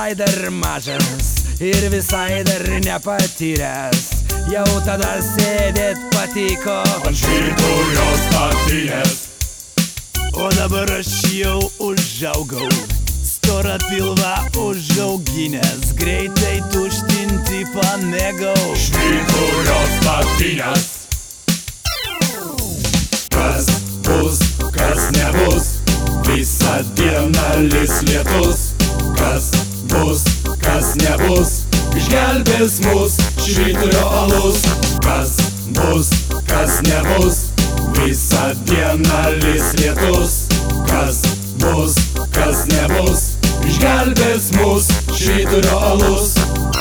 visai dar mažas ir visai dar nepatyręs, jau tada sėdėt patiko ant švyturio statinės. O dabar aš jau užaugau, storą pilvą užauginęs, greitai tuštinti pamėgau Švyturio statinės. Kas bus, kas nebus, visą dieną lis lietus. Kas bus, kas nebus, išgelbės mus švyturio alus. Kas bus, kas nebus, visą dieną lis lietus. Kas bus, kas nebus, išgelbės mus švyturio alus.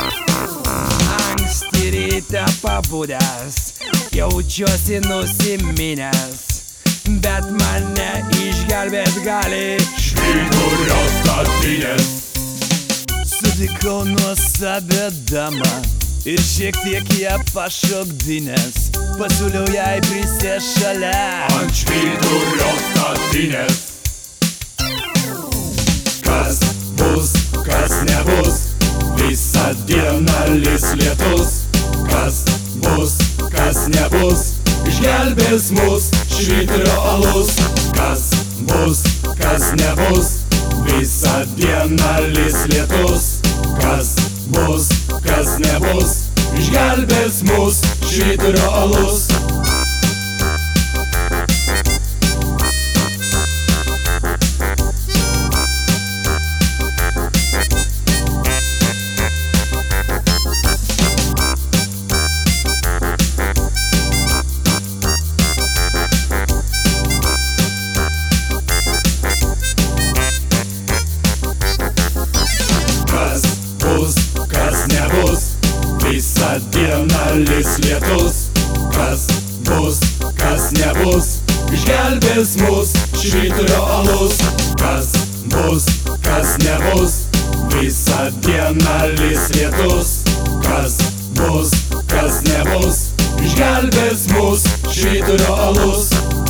Anksti ryte pabudęs, jaučiuosi nusiminęs, bet mane išgelbėt gali švyturio statinės. Sutikau nuostabią damą ir šiek tiek ją pašokdinęs, pasiūliau jai prisėst šalia ant švyturio statinės. Kas bus, kas nebus, visą dieną lis lietus. Kas bus, kas nebus, išgelbės mus švyturio alus. Kas bus, kas nebus, visą dieną lis lietus. Kas bus, kas nebus, išgelbės mus švyturio alus. Kas nebus, visą dieną lis lietus. Kas bus, kas nebus, išgelbės mus švyturio alus. Kas bus, kas nebus, visą dieną lis lietus. Kas bus, kas nebus, išgelbės mus švyturio alus.